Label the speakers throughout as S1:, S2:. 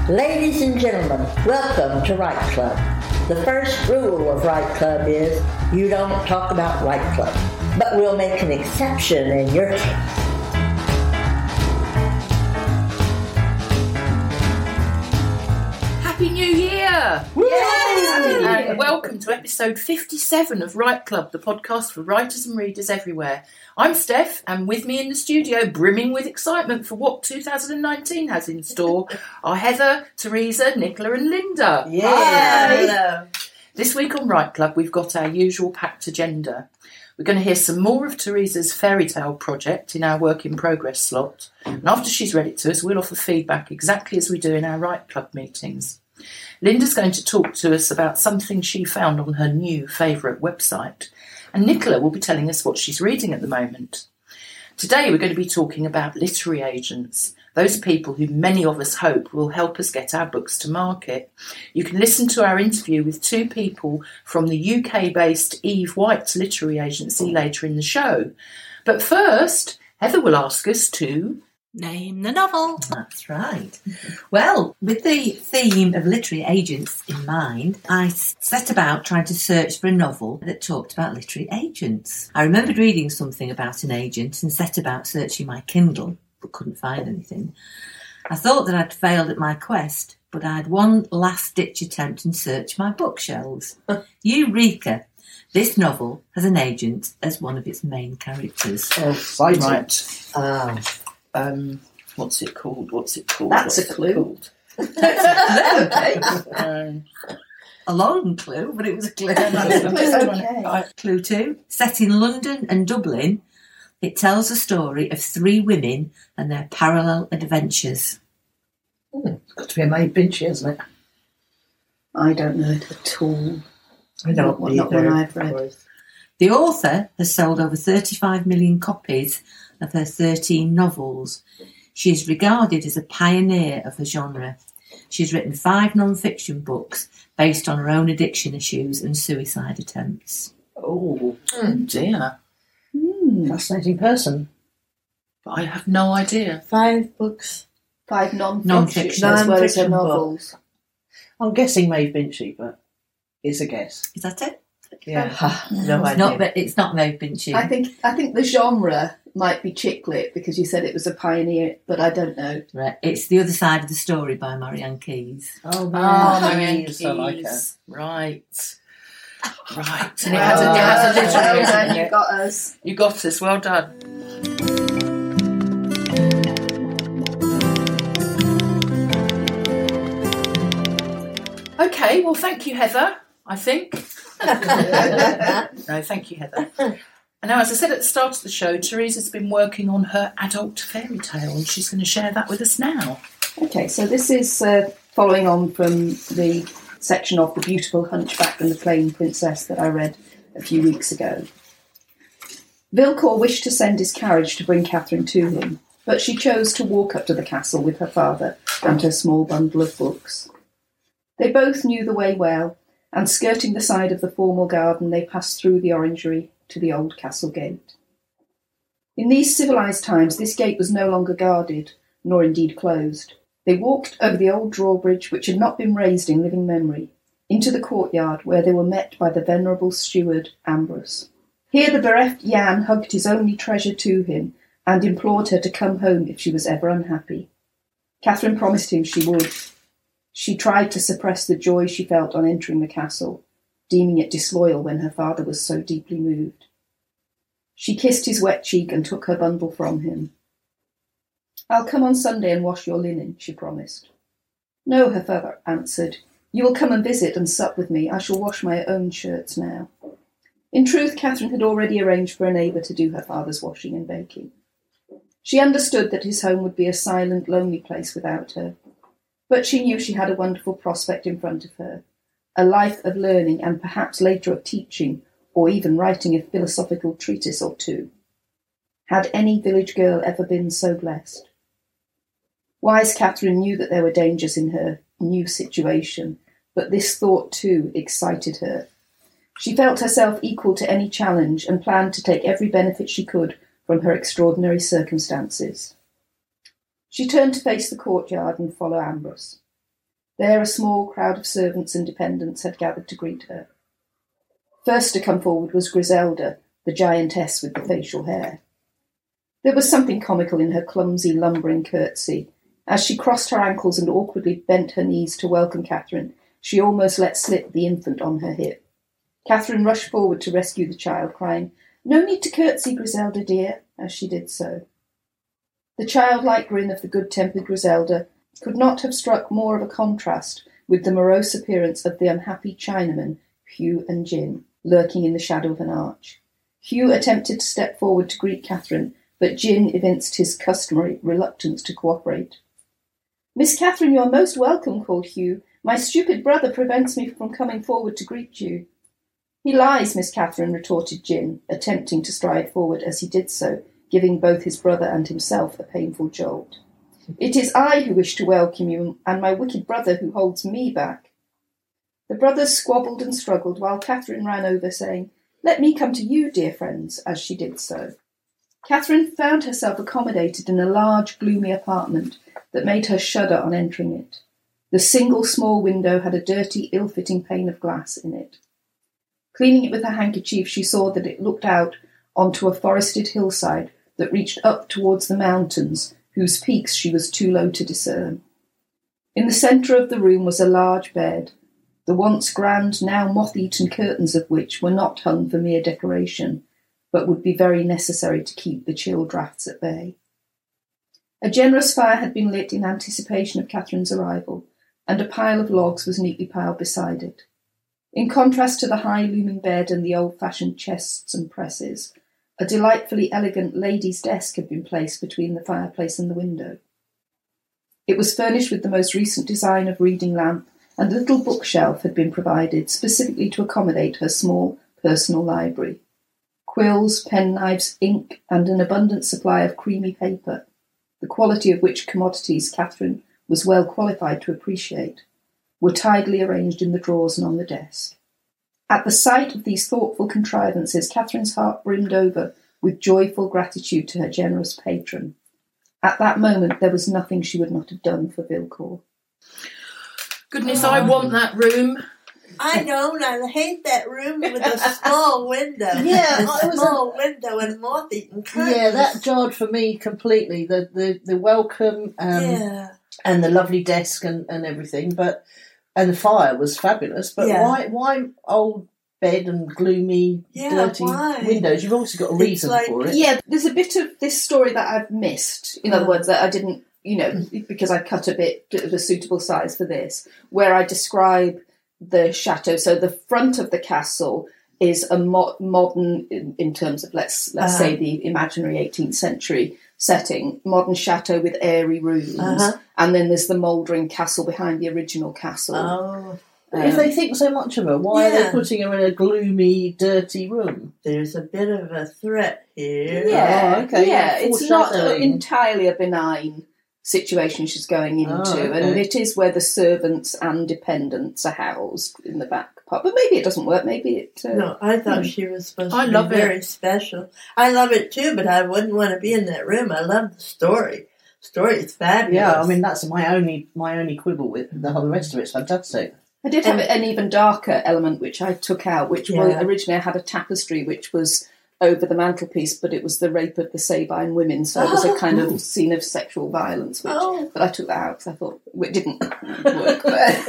S1: Ladies and gentlemen, welcome to Write Club. The first rule of Write Club is you don't talk about Write Club, but we'll make an exception in your case.
S2: Happy New Year!
S1: Yay!
S2: And welcome to episode 57 of Write Club, the podcast for writers and readers everywhere. I'm Steph, and with me in the studio, brimming with excitement for what 2019 has in store, are Heather, Teresa, Nicola and Linda.
S1: Yeah.
S3: Hello.
S2: This week on Write Club, we've got our usual packed agenda. We're going to hear some more of Teresa's fairy tale project in our work in progress slot. And after she's read it to us, we'll offer feedback exactly as we do in our Write Club meetings. Linda's going to talk to us about something she found on her new favourite website. And Nicola will be telling us what she's reading at the moment. Today we're going to be talking about literary agents, those people who many of us hope will help us get our books to market. You can listen to our interview with two people from the UK-based Eve White's literary agency later in the show. But first, Heather will ask us to
S3: Name the novel. That's right. Well, with the theme of literary agents in mind, I set about trying to search for a novel that talked about literary agents. I remembered reading something about an agent and set about searching my Kindle, but couldn't find anything. I thought that I'd failed at my quest, but I had one last-ditch attempt and searched my bookshelves. Eureka! This novel has an agent as one of its main characters.
S1: Oh,
S2: right. What's it called?
S1: That's a clue.
S3: Okay. A long clue, but it was a clue.
S1: Okay.
S3: Clue 2. Set in London and Dublin, it tells the story of three women and their parallel adventures.
S4: It's got to be a Maeve Binchy, hasn't it?
S1: I don't know it at all.
S4: I don't
S1: Not one I've read.
S3: The author has sold over 35 million copies of her 13 novels. She is regarded as a pioneer of the genre. She's written 5 non-fiction books based on her own addiction issues and suicide attempts.
S4: Oh,
S2: dear.
S4: fascinating person.
S2: But I have no idea.
S1: 5 books. 5 non-fiction
S3: Non-fiction.
S1: as well as her
S4: Non-fiction
S1: novels.
S4: I'm guessing Maeve Binchy, but it's a guess.
S3: Is that it?
S4: Yeah.
S1: No
S3: It's not Maeve Binchy.
S1: I think the genre might be chick lit because you said it was a pioneer, but I don't know.
S3: Right. It's The Other Side of the Story by Marianne Keyes.
S4: Oh,
S2: Marianne
S4: Keyes, I like her.
S2: Keyes. Right. And it has a literary
S1: Well done,
S2: agent.
S1: you got us.
S2: You got us, well done. Okay, well, thank you, Heather, I think. No, thank you, Heather. And now, as I said at the start of the show, Teresa's been working on her adult fairy tale, and she's going to share that with us now.
S1: Okay, so this is following on from the section of The Beautiful Hunchback and the Plain Princess that I read a few weeks ago. Vilcour wished to send his carriage to bring Catherine to him, but she chose to walk up to the castle with her father and her small bundle of books. They both knew the way well, and skirting the side of the formal garden, they passed through the orangery to the old castle gate. In these civilised times, this gate was no longer guarded, nor indeed closed. They walked over the old drawbridge, which had not been raised in living memory, into the courtyard, where they were met by the venerable steward, Ambrose. Here the bereft Jan hugged his only treasure to him, and implored her to come home if she was ever unhappy. Catherine promised him she would. She tried to suppress the joy she felt on entering the castle, deeming it disloyal when her father was so deeply moved. She kissed his wet cheek and took her bundle from him. "I'll come on Sunday and wash your linen," she promised. "No," her father answered. "You will come and visit and sup with me. I shall wash my own shirts now." In truth, Catherine had already arranged for a neighbour to do her father's washing and baking. She understood that his home would be a silent, lonely place without her. But she knew she had a wonderful prospect in front of her, a life of learning and perhaps later of teaching or even writing a philosophical treatise or two. Had any village girl ever been so blessed? Wise Catherine knew that there were dangers in her new situation, but this thought too excited her. She felt herself equal to any challenge and planned to take every benefit she could from her extraordinary circumstances. She turned to face the courtyard and follow Ambrose. There a small crowd of servants and dependents had gathered to greet her. First to come forward was Griselda, the giantess with the facial hair. There was something comical in her clumsy, lumbering curtsy. As she crossed her ankles and awkwardly bent her knees to welcome Catherine, she almost let slip the infant on her hip. Catherine rushed forward to rescue the child, crying, "No need to curtsy, Griselda dear," as she did so. The childlike grin of the good-tempered Griselda could not have struck more of a contrast with the morose appearance of the unhappy Chinamen, Hugh and Jin, lurking in the shadow of an arch. Hugh attempted to step forward to greet Catherine, but Jin evinced his customary reluctance to cooperate. "Miss Catherine, you are most welcome," called Hugh. "My stupid brother prevents me from coming forward to greet you." "He lies, Miss Catherine," retorted Jin, attempting to stride forward as he did so, giving both his brother and himself a painful jolt. "It is I who wish to welcome you, and my wicked brother who holds me back." The brothers squabbled and struggled while Catherine ran over, saying, "Let me come to you, dear friends," as she did so. Catherine found herself accommodated in a large, gloomy apartment that made her shudder on entering it. The single small window had a dirty, ill-fitting pane of glass in it. Cleaning it with her handkerchief, she saw that it looked out onto a forested hillside that reached up towards the mountains, whose peaks she was too low to discern. In the centre of the room was a large bed, the once grand, now moth-eaten curtains of which were not hung for mere decoration, but would be very necessary to keep the chill draughts at bay. A generous fire had been lit in anticipation of Catherine's arrival, and a pile of logs was neatly piled beside it. In contrast to the high looming bed and the old-fashioned chests and presses, a delightfully elegant lady's desk had been placed between the fireplace and the window. It was furnished with the most recent design of reading lamp, and a little bookshelf had been provided specifically to accommodate her small personal library. Quills, penknives, ink, and an abundant supply of creamy paper, the quality of which commodities Catherine was well qualified to appreciate, were tidily arranged in the drawers and on the desk. At the sight of these thoughtful contrivances, Catherine's heart brimmed over with joyful gratitude to her generous patron. At that moment, there was nothing she would not have done for Vilcour.
S2: Goodness, I want that room.
S5: I don't. I hate that room with a small window.
S4: Yeah,
S5: a small window and moth-eaten curtains.
S4: Yeah, that jarred for me completely. The welcome and the lovely desk and everything, and the fire was fabulous. But why old bed and gloomy, dirty windows? You've also got a reason for it.
S1: Yeah, there's a bit of this story that I've missed. In other words, that I didn't, because I cut a bit of a suitable size for this, where I describe the chateau. So the front of the castle is a modern, in terms of let's say the imaginary 18th century setting, modern chateau with airy rooms, and then there's the mouldering castle behind the original castle.
S5: Oh.
S4: If they think so much of her, why are they putting her in a gloomy, dirty room?
S5: There's a bit of a threat here.
S1: Yeah,
S4: oh, okay.
S1: It's not entirely a benign situation she's going into, and it is where the servants and dependents are housed in the back part. But maybe it doesn't work. Maybe it.
S5: No, I thought she was supposed to be very special. I love it too, but I wouldn't want to be in that room. I love the story. The story is fabulous.
S4: Yeah, I mean that's my only quibble with the whole rest of it's fantastic.
S1: I did have an even darker element which I took out, which was originally I had a tapestry which was over the mantelpiece, but it was the rape of the Sabine women, so it was a kind of scene of sexual violence. But I took that out because I thought it didn't work.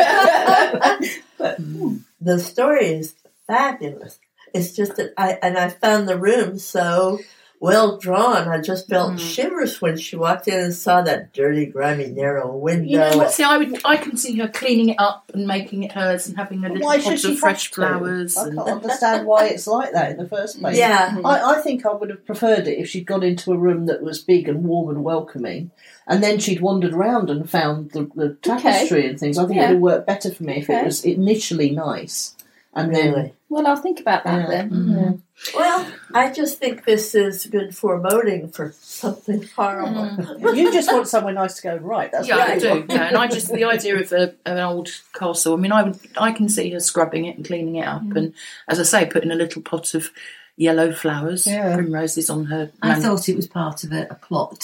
S1: But
S5: the story is fabulous. It's just that I found the room so well drawn. I just felt shivers when she walked in and saw that dirty, grimy, narrow window.
S2: You know what? See, I can see her cleaning it up and making it hers and having a little pot of fresh flowers.
S4: I can't understand why it's like that in the first place.
S5: Yeah.
S4: I think I would have preferred it if she'd gone into a room that was big and warm and welcoming, and then she'd wandered around and found the tapestry and things. I think it would have worked better for me if it was initially nice. And then,
S1: well, I'll think about that then. Mm-hmm.
S5: Well, I just think this is good foreboding for something horrible.
S4: You just want somewhere nice to go, right? That's
S2: I do. Yeah, and the idea of an old castle. I mean, I can see her scrubbing it and cleaning it up, and as I say, putting a little pot of yellow flowers, primroses on her.
S3: I thought it was part of a plot.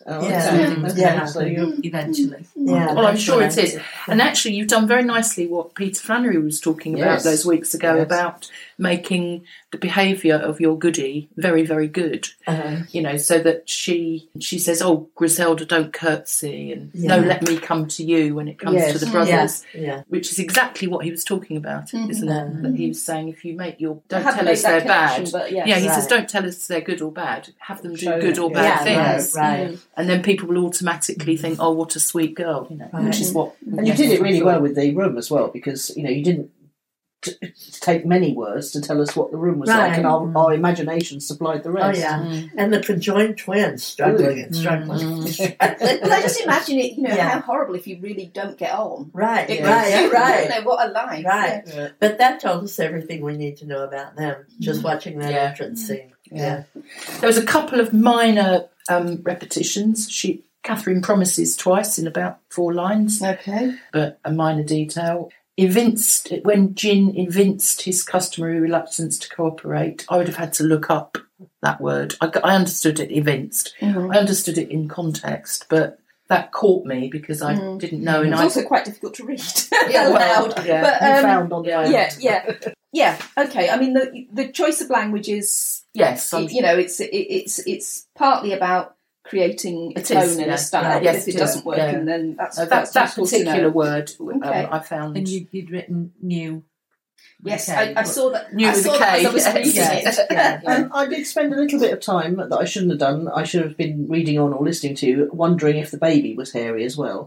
S4: Oh,
S5: Yeah.
S4: okay.
S5: Yeah.
S4: So you
S3: eventually.
S5: Yeah,
S2: Well, I'm
S5: that's
S2: sure
S5: what
S2: it
S5: I
S2: is.
S5: did.
S2: And actually, you've done very nicely what Peter Flannery was talking about
S4: Yes.
S2: those weeks ago
S4: Yes.
S2: about making the behaviour of your goodie very, very good. So that she says, "Oh, Griselda, don't curtsy," and "No,
S5: Yeah.
S2: let me come to you" when it comes
S4: Yes.
S2: to the brothers,
S5: Yeah.
S2: which is exactly what he was talking about, isn't it? That he was saying, if you make don't
S1: haven't
S2: tell
S1: made
S2: us
S1: that
S2: they're
S1: connection,
S2: bad.
S1: but yes.
S2: Yeah, he says,
S5: Right.
S2: don't tell us they're good or bad. Have them do
S4: Show
S2: good
S4: them,
S2: or
S4: yeah.
S2: bad
S5: Yeah,
S2: things.
S5: right.
S2: And then people will automatically think, "Oh, what a sweet girl," which is what.
S4: And you did it really well with the room as well, because you didn't take many words to tell us what the room was like, and our imagination supplied the
S5: Oh,
S4: rest.
S5: yeah. And the conjoined twins struggling and struggling.
S1: Well, I just imagine it,
S5: Yeah.
S1: how horrible if you really don't get on.
S5: Right,
S1: It
S5: right,
S1: goes,
S5: right.
S1: You know, what a life.
S5: Right.
S4: Yeah.
S5: But that told us everything we need to know about them, just watching that
S2: Yeah.
S5: entrance scene.
S2: Yeah. There was a couple of minor repetitions. Catherine promises twice in about 4 lines,
S1: Okay.
S2: but a minor detail. When Jin evinced his customary reluctance to cooperate, I would have had to look up that word. I understood it, evinced.
S1: Mm-hmm.
S2: I understood it in context, but that caught me because I didn't know. And
S1: It's
S2: I
S1: also quite difficult to read
S2: Yeah, well,
S1: aloud.
S2: yeah.
S1: But,
S4: You found on the
S2: yeah.
S4: phone.
S1: yeah. Okay. I mean, the choice of language is,
S2: yes,
S1: it's partly about creating a
S2: It
S1: tone
S2: is,
S1: and
S2: yeah.
S1: a style.
S2: Yeah,
S1: but
S2: yes,
S1: if it
S2: it
S1: doesn't
S2: is,
S1: work,
S2: yeah.
S1: and then that's
S2: that
S1: useful to
S2: particular
S1: know.
S2: word
S1: Okay.
S2: I found.
S3: And you'd written new.
S1: Yes,
S3: Okay.
S1: I saw that.
S2: New
S1: I
S2: with
S1: saw
S2: a
S1: that
S2: K,
S1: as I was reading
S2: yes.
S1: it.
S4: And I did spend a little bit of time that I shouldn't have done. I should have been reading on or listening to, wondering if the baby was hairy as well.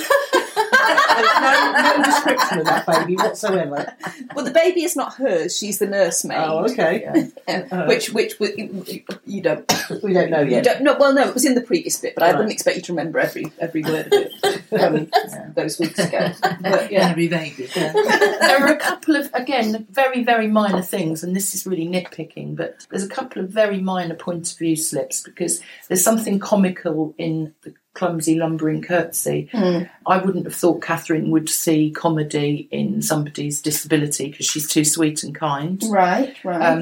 S4: no description of that baby whatsoever.
S1: Well, the baby is not hers; she's the nursemaid.
S4: Oh, okay.
S1: Which you don't.
S4: We don't know
S1: You
S4: yet.
S1: don't. No, well, no, it was in the previous bit, but I
S4: Right.
S1: wouldn't expect you to remember every word of it those weeks ago. But yeah,
S3: Every baby.
S2: There are a couple of, again, very, very minor things, and this is really nitpicking, but there's a couple of very minor point of view slips because there's something comical in the clumsy lumbering curtsy. I wouldn't have thought Catherine would see comedy in somebody's disability because she's too sweet and kind.
S1: right.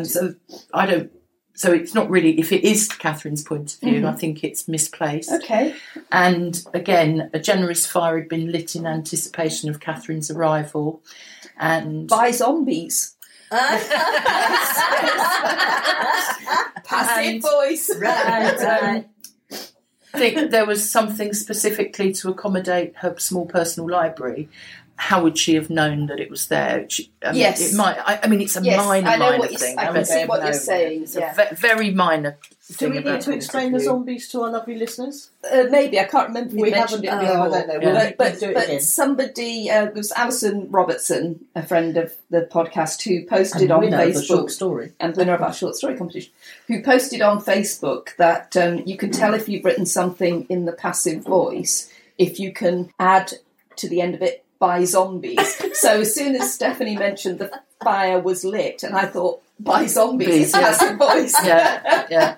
S2: So it's not really, if it is Catherine's point of view, I think it's misplaced.
S1: Okay.
S2: And again, a generous fire had been lit in anticipation of Catherine's arrival. And
S1: By zombies. Passive voice.
S5: Right.
S2: I think there was something specifically to accommodate her small personal library. How would she have known that it was there?
S1: Yes.
S2: It might. I mean, it's a minor thing.
S1: I can see what you're saying.
S2: It's
S1: Yeah.
S2: a very minor
S4: Do
S2: thing.
S4: we
S2: about
S4: need to
S2: point
S4: explain
S2: of
S4: the
S2: view.
S4: zombies to our lovely listeners?
S1: Maybe I can't remember if we mentioned
S4: haven't.
S1: it before.
S4: I don't know.
S2: Yeah.
S4: We'll do it again.
S1: But somebody, it was Alison Robertson, a friend of the podcast, who posted
S4: And
S1: on
S4: winner of the
S1: Facebook,
S4: short story.
S1: and winner of our short story competition, who posted on Facebook that you can tell if you've written something in the passive voice if you can add to the end of it by zombies. So as soon as Stephanie mentioned the fire was lit, and I thought by zombies,
S2: Yeah.
S1: passive voice.
S2: Yeah.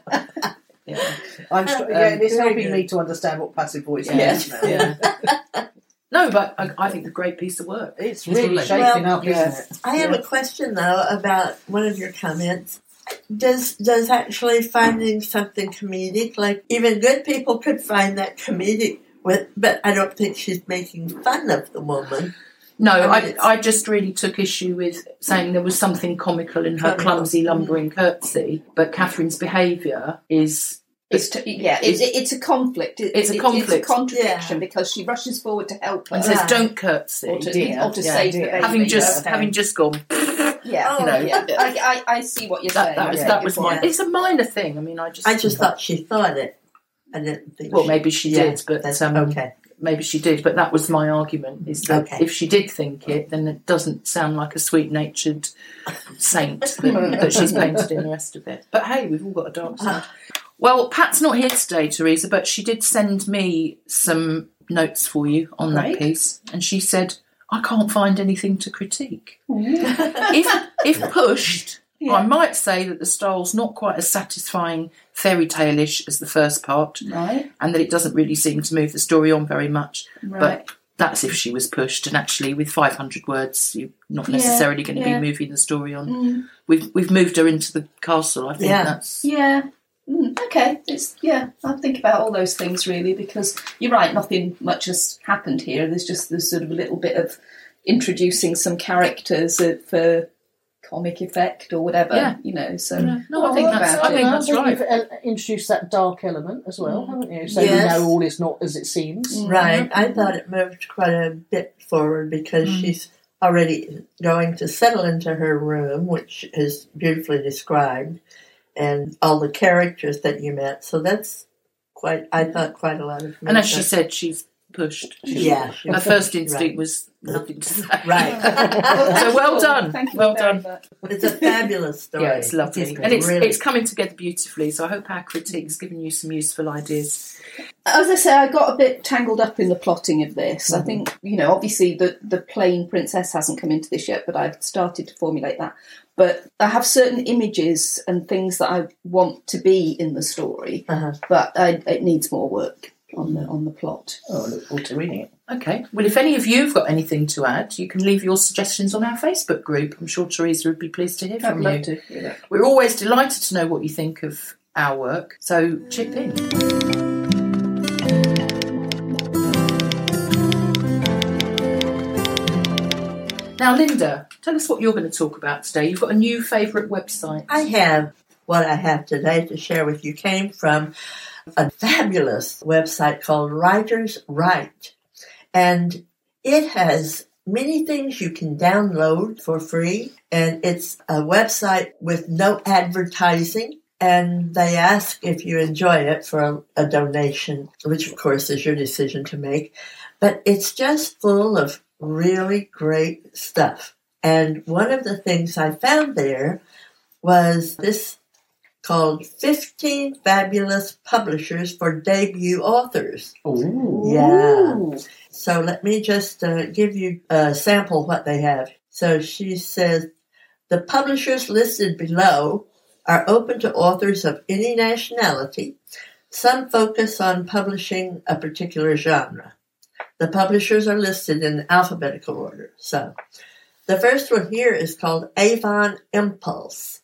S4: It's
S5: very
S4: helping
S5: good.
S4: me to understand what passive voice
S1: Yeah.
S4: is now.
S2: Yeah. No, but I think it's a great piece of work.
S4: It's really
S3: Well,
S4: shaping up,
S2: yeah.
S4: isn't it?
S5: I have a question though about one of your comments. Does actually finding something comedic, like even good people could find that comedic, but I don't think she's making fun of the woman.
S2: No,
S5: I mean,
S2: I just really took issue with saying there was something comical in her clumsy lumbering curtsy, but Catherine's behaviour is...
S1: It's a conflict.
S2: It's a conflict.
S1: It's a contradiction
S5: Yeah.
S1: because she rushes forward to help her
S2: and says,
S5: Right.
S2: "Don't curtsy."
S1: or to
S4: dear.
S1: save the
S4: dear.
S1: baby.
S2: Having just gone...
S1: Yeah,
S5: Oh,
S1: yeah. I see what you're saying.
S2: That was
S5: my-
S2: It's a minor thing. I mean, I just
S5: thought she thought it. I didn't think.
S2: Well, maybe she did, but
S5: that's
S2: okay. Maybe she did, but that was my argument, is that
S5: Okay.
S2: if she did think it, then it doesn't sound like a sweet-natured saint that she's painted in the rest of it. But hey, we've all got a dark side. Well, Pat's not here today, Teresa, but she did send me some notes for you on that
S1: Right.
S2: piece, and she said, I can't find anything to critique. If pushed, I might say that the style's not quite as satisfying fairy tale-ish as the first part,
S1: Right.
S2: and that it doesn't really seem to move the story on very much.
S1: Right.
S2: But that's if she was pushed, and actually with 500 words you're not necessarily going to be moving the story on. We've moved her into the castle. I think
S5: Yeah.
S2: that's
S1: Yeah. Okay, I'll think about all those things really, because you're right, nothing much has happened here. There's just this sort of a little bit of introducing some characters for comic effect or whatever, so
S2: I think that's right.
S4: You've introduced that dark element as well, haven't you? So
S5: Yes.
S4: you know all is not as it seems.
S5: Right. I thought it moved quite a bit forward because she's already going to settle into her room, which is beautifully described, and all the characters that you met. So that's quite a lot of.
S2: And as she said, she's pushed. Her first instinct was nothing to say.
S5: Right.
S2: So well done.
S1: Thank you
S2: well
S1: very
S2: done.
S1: much.
S5: It's a fabulous story.
S2: Yeah, it's lovely.
S3: It is
S2: And it's
S5: really-
S2: it's coming together beautifully, so I hope our critique's given you some useful ideas.
S1: As I say, I got a bit tangled up in the plotting of this. I think, obviously the plain princess hasn't come into this yet, but I've started to formulate that. But I have certain images and things that I want to be in the story, but it needs more work on the plot.
S4: Oh, I look forward to reading it.
S2: Okay. Well, if any of you have got anything to add, you can leave your suggestions on our Facebook group. I'm sure Teresa would be pleased to hear
S1: I'd
S2: from
S1: love
S2: you.
S1: to hear that.
S2: We're always delighted to know what you think of our work, so chip in. Now, Linda, tell us what you're going to talk about today. You've got a new favourite website.
S5: I have what I have today to share with you came from a fabulous website called Writers Write. And it has many things you can download for free. And it's a website with no advertising. And they ask if you enjoy it for a donation, which of course is your decision to make. But it's just full of really great stuff. And one of the things I found there was this called 15 Fabulous Publishers for Debut Authors.
S4: Ooh.
S5: Yeah. So let me just give you a sample what they have. So she says, the publishers listed below are open to authors of any nationality. Some focus on publishing a particular genre. The publishers are listed in alphabetical order. So the first one here is called Avon Impulse.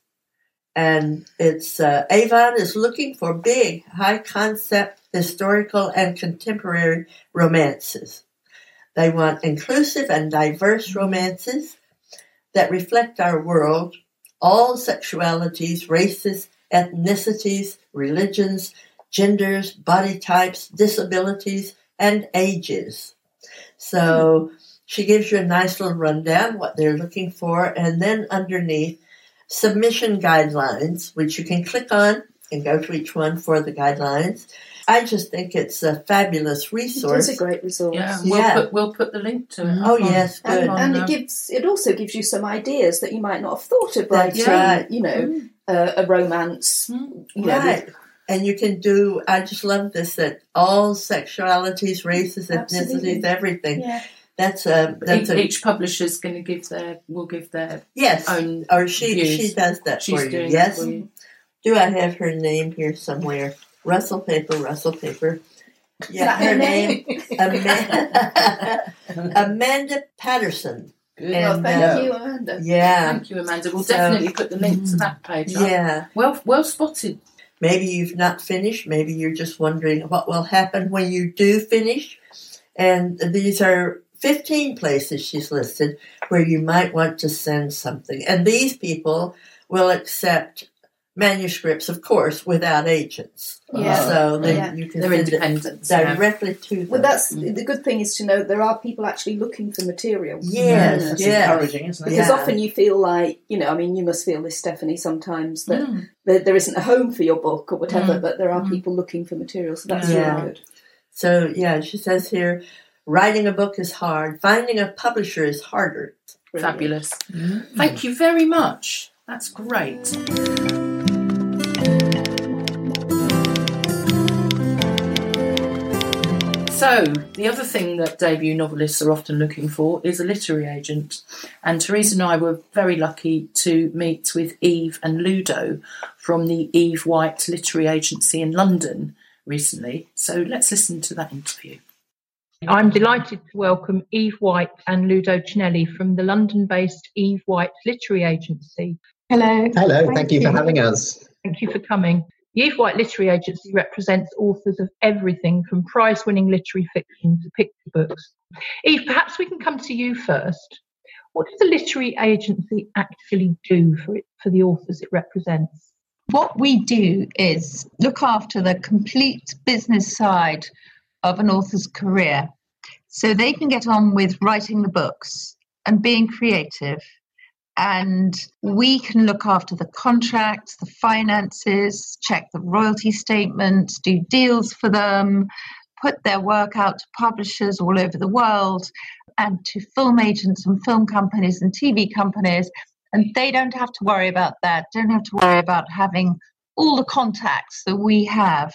S5: And it's Avon is looking for big, high-concept, historical, and contemporary romances. They want inclusive and diverse romances that reflect our world, all sexualities, races, ethnicities, religions, genders, body types, disabilities, and ages. So she gives you a nice little rundown, what they're looking for, and then underneath, submission guidelines, which you can click on and go to each one for the guidelines. I just think it's a fabulous resource.
S1: It's a great resource.
S2: Yeah, we'll put the link to it.
S5: Oh, yes, good.
S1: And it also gives you some ideas that you might not have thought of writing.
S5: That's right.
S1: A romance.
S5: Right. And you can do, I just love this, that all sexualities, races,
S1: Absolutely.
S5: ethnicities, everything.
S1: Yeah.
S2: Each publisher's going to give their
S5: yes,
S2: own
S5: or she
S2: views.
S5: does that
S2: She's
S5: for you.
S2: doing
S5: Yes.
S2: that for you.
S5: Do I have her name here somewhere? Russell Paper. Yeah,
S1: Is that
S5: her name, Amanda Patterson.
S4: Good.
S5: And,
S1: Thank you, Amanda.
S5: Yeah,
S2: Thank you, Amanda. We'll
S5: So-
S2: definitely put the link to that page up.
S5: yeah.
S2: Well spotted.
S5: Maybe you've not finished. Maybe you're just wondering what will happen when you do finish. And these are 15 places she's listed where you might want to send something. And these people will accept manuscripts, of course, without agents.
S1: Yeah.
S5: So
S1: Yeah.
S5: you can
S2: They're
S5: send
S2: independent.
S5: it directly to them.
S1: Well, that's the good thing is to know there are people actually looking for material.
S5: Yes,
S4: That's
S5: yes.
S4: encouraging, isn't it?
S1: Because
S5: Yeah.
S1: often you feel like, you must feel this, Stephanie, sometimes that there isn't a home for your book or whatever, but there are people looking for material, so that's
S5: Yeah.
S1: really good.
S5: So, yeah, she says here, writing a book is hard. Finding a publisher is harder.
S1: Brilliant.
S2: Fabulous. Thank you very much. That's great. So, the other thing that debut novelists are often looking for is a literary agent. And Teresa and I were very lucky to meet with Eve and Ludo from the Eve White Literary Agency in London recently. So let's listen to that interview.
S6: I'm delighted to welcome Eve White and Ludo Cinelli from the London-based Eve White Literary Agency.
S7: Hello.
S8: Hello, thank you for having us.
S6: Thank you for coming. The Eve White Literary Agency represents authors of everything from prize-winning literary fiction to picture books. Eve, perhaps we can come to you first. What does the literary agency actually do for the authors it represents?
S7: What we do is look after the complete business side of an author's career, so they can get on with writing the books and being creative. And we can look after the contracts, the finances, check the royalty statements, do deals for them, put their work out to publishers all over the world and to film agents and film companies and TV companies. And they don't have to worry about that, don't have to worry about having all the contacts that we have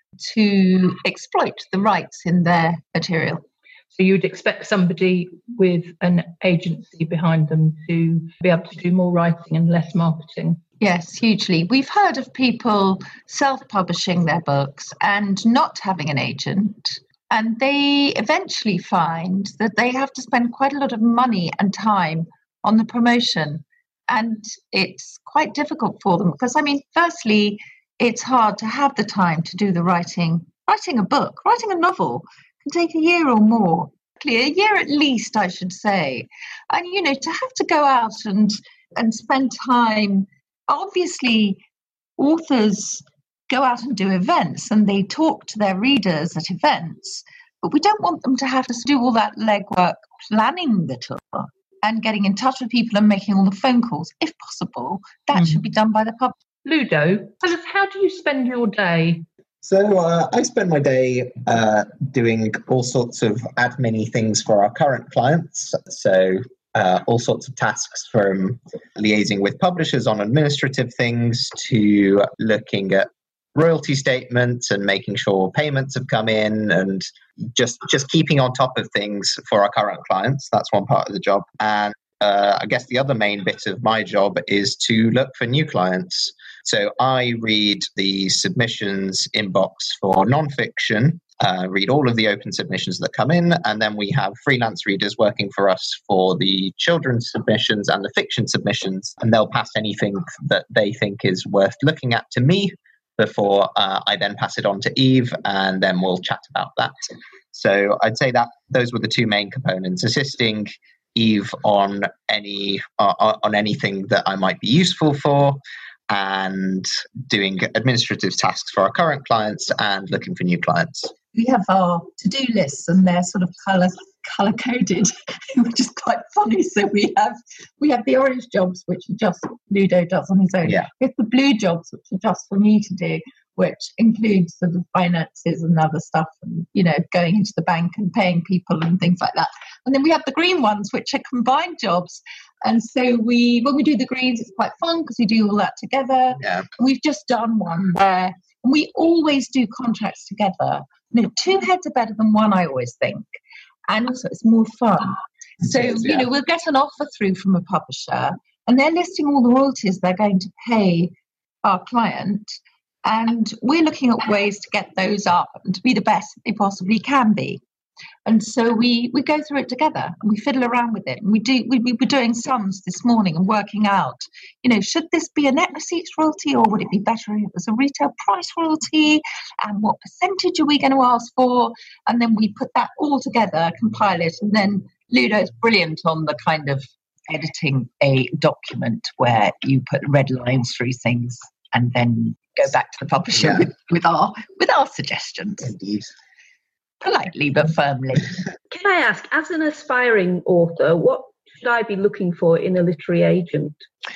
S7: to exploit the rights in their material.
S6: So you'd expect somebody with an agency behind them to be able to do more writing and less marketing?
S7: Yes, hugely. We've heard of people self-publishing their books and not having an agent, and they eventually find that they have to spend quite a lot of money and time on the promotion, and it's quite difficult for them because, firstly, it's hard to have the time to do the writing. Writing a book, writing a novel can take a year or more. A year at least, I should say. And, to have to go out and spend time, obviously, authors go out and do events and they talk to their readers at events, but we don't want them to have to do all that legwork planning the tour and getting in touch with people and making all the phone calls. If possible, that should be done by the public.
S6: Ludo, tell us, how do you spend your day?
S8: So I spend my day doing all sorts of admin-y things for our current clients. So all sorts of tasks from liaising with publishers on administrative things to looking at royalty statements and making sure payments have come in and just keeping on top of things for our current clients. That's one part of the job. And I guess the other main bit of my job is to look for new clients. So I read the submissions inbox for nonfiction, read all of the open submissions that come in, and then we have freelance readers working for us for the children's submissions and the fiction submissions, and they'll pass anything that they think is worth looking at to me before I then pass it on to Eve, and then we'll chat about that. So I'd say that those were the two main components: assisting Eve on anything that I might be useful for, and doing administrative tasks for our current clients and looking for new clients.
S7: We have our to-do lists and they're sort of colour coded, which is quite funny. So we have the orange jobs, which just Ludo does on his own.
S8: Yeah.
S7: We have the blue jobs, which are just for me to do, which includes sort of finances and other stuff, and going into the bank and paying people and things like that. And then we have the green ones, which are combined jobs. And so when we do the greens, it's quite fun because we do all that together.
S8: Yeah.
S7: We've just done one where we always do contracts together. Two heads are better than one, I always think. And also it's more fun. So, we'll get an offer through from a publisher and they're listing all the royalties they're going to pay our client. And we're looking at ways to get those up and to be the best they possibly can be. And so we go through it together and we fiddle around with it. And we were doing sums this morning and working out, should this be a net receipts royalty or would it be better if it was a retail price royalty? And what percentage are we going to ask for? And then we put that all together, compile it. And then Ludo's brilliant on the kind of editing a document where you put red lines through things and then go back to the publisher with our suggestions.
S8: Indeed.
S7: Politely but firmly.
S6: Can I ask, as an aspiring author, what should I be looking for in a literary agent?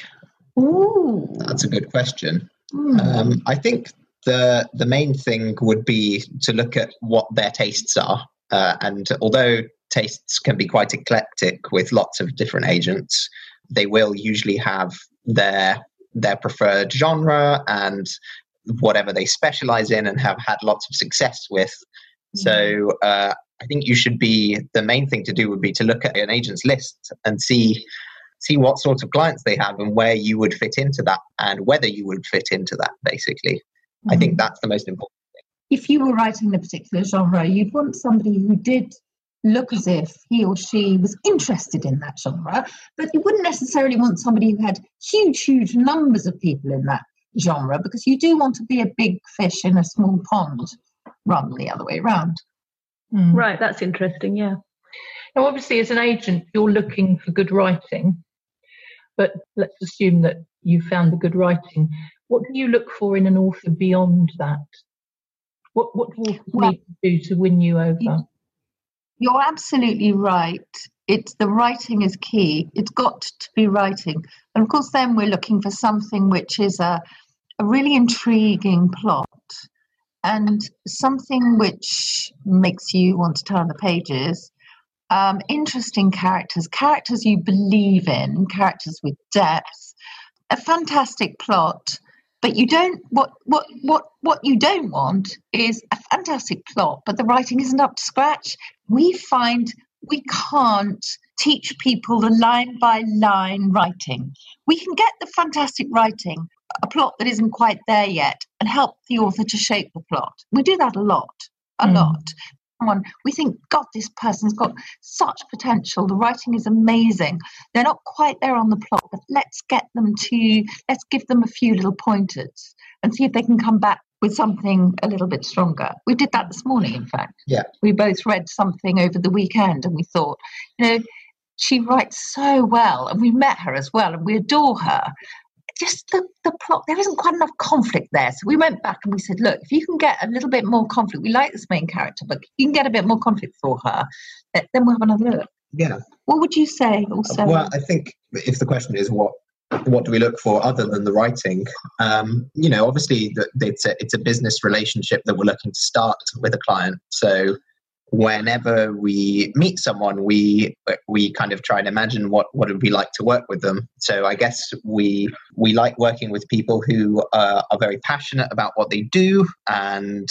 S7: Ooh,
S8: that's a good question. I think the main thing would be to look at what their tastes are. And although tastes can be quite eclectic with lots of different agents, they will usually have their preferred genre and whatever they specialize in and have had lots of success with. So I think the main thing to do would be to look at an agent's list and see what sorts of clients they have and where you would fit into that and whether you would fit into that, basically. I think that's the most important thing.
S7: If you were writing a particular genre, you'd want somebody who did look as if he or she was interested in that genre, but you wouldn't necessarily want somebody who had huge numbers of people in that genre, because you do want to be a big fish in a small pond rather than the other way around.
S6: Right, that's interesting, yeah. Now, obviously, as an agent, you're looking for good writing, but let's assume that you found the good writing. What do you look for in an author beyond that? What do authors need to do to win you over?
S7: You're absolutely right. The writing is key. It's got to be writing. And of course, then we're looking for something which is a really intriguing plot and something which makes you want to turn the pages. Interesting characters you believe in, characters with depth, a fantastic plot. But you don't. What you don't want is a fantastic plot, but the writing isn't up to scratch. We find we can't teach people the line by line writing. We can get the fantastic writing, a plot that isn't quite there yet, and help the author to shape the plot. We do that a lot. We think, God, this person's got such potential. The writing is amazing. They're not quite there on the plot, but let's give them a few little pointers and see if they can come back with something a little bit stronger. We did that this morning, in fact.
S8: Yeah.
S7: We both read something over the weekend and we thought, she writes so well, and we met her as well and we adore her. Just the plot, there isn't quite enough conflict there. So we went back and we said, look, if you can get a little bit more conflict, we like this main character, but you can get a bit more conflict for her, then we'll have another look.
S8: Yeah.
S7: What would you say also?
S8: Well, I think if the question is what do we look for other than the writing, obviously it's a business relationship that we're looking to start with a client. So whenever we meet someone, we kind of try and imagine what it would be like to work with them. So I guess we like working with people who are very passionate about what they do and